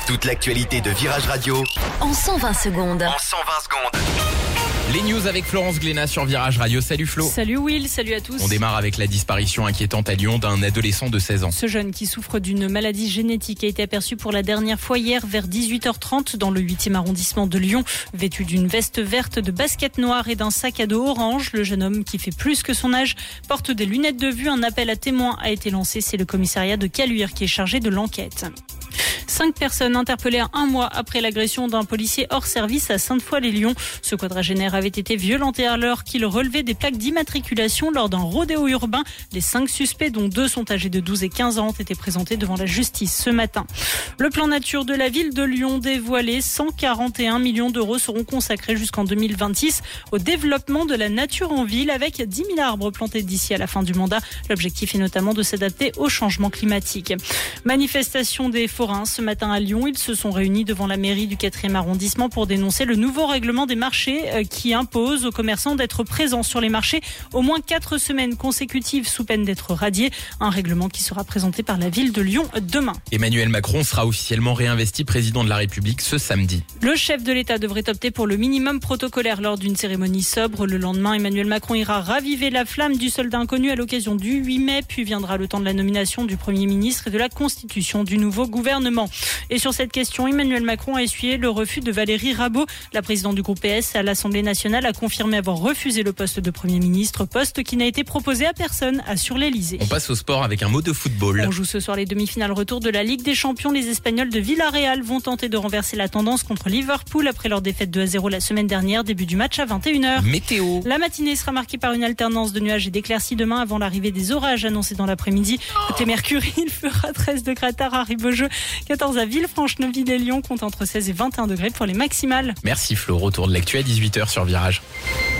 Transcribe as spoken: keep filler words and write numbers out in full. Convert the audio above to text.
Toute l'actualité de Virage Radio en cent vingt secondes. en cent vingt secondes. Les news avec Florence Glénat sur Virage Radio. Salut Flo. Salut Will, salut à tous. On démarre avec la disparition inquiétante à Lyon d'un adolescent de seize ans. Ce jeune qui souffre d'une maladie génétique a été aperçu pour la dernière fois hier vers dix-huit heures trente dans le huitième arrondissement de Lyon. Vêtu d'une veste verte, de baskets noires et d'un sac à dos orange, le jeune homme qui fait plus que son âge porte des lunettes de vue. Un appel à témoins a été lancé. C'est le commissariat de Caluire qui est chargé de l'enquête. Cinq personnes interpellées un mois après l'agression d'un policier hors service à Sainte-Foy-les-Lyons. Ce quadragénaire avait été violenté alors qu'il relevait des plaques d'immatriculation lors d'un rodéo urbain. Les cinq suspects, dont deux sont âgés de douze et quinze ans, ont été présentés devant la justice ce matin. Le plan nature de la ville de Lyon dévoilé, cent quarante et un millions d'euros seront consacrés jusqu'en deux mille vingt-six au développement de la nature en ville avec dix mille arbres plantés d'ici à la fin du mandat. L'objectif est notamment de s'adapter au changement climatique. Manifestation des forains ce matin à Lyon. Ils se sont réunis devant la mairie du quatrième arrondissement pour dénoncer le nouveau règlement des marchés qui impose aux commerçants d'être présents sur les marchés au moins quatre semaines consécutives sous peine d'être radiés. Un règlement qui sera présenté par la ville de Lyon demain. Emmanuel Macron sera officiellement réinvesti président de la République ce samedi. Le chef de l'État devrait opter pour le minimum protocolaire lors d'une cérémonie sobre. Le lendemain, Emmanuel Macron ira raviver la flamme du soldat inconnu à l'occasion du huit mai, puis viendra le temps de la nomination du Premier ministre et de la constitution du nouveau gouvernement. Et sur cette question, Emmanuel Macron a essuyé le refus de Valérie Rabault. La présidente du groupe P S à l'Assemblée nationale a confirmé avoir refusé le poste de Premier ministre, poste qui n'a été proposé à personne, assure l'Élysée. On passe au sport avec un mot de football. On joue ce soir les demi-finales retour de la Ligue des Champions. Les Espagnols de Villarreal vont tenter de renverser la tendance contre Liverpool après leur défaite deux à zéro la semaine dernière. Début du match à vingt et une heures. Météo. La matinée sera marquée par une alternance de nuages et d'éclaircies demain avant l'arrivée des orages annoncés dans l'après-midi. Côté Mercure, il fera treize degrés à Tara, Ribejeu, quatorze à Villefranche-Neuville et Lyon, compte entre seize et vingt et un degrés pour les maximales. Merci Flo. Retour de l'actu à dix-huit heures sur Virage.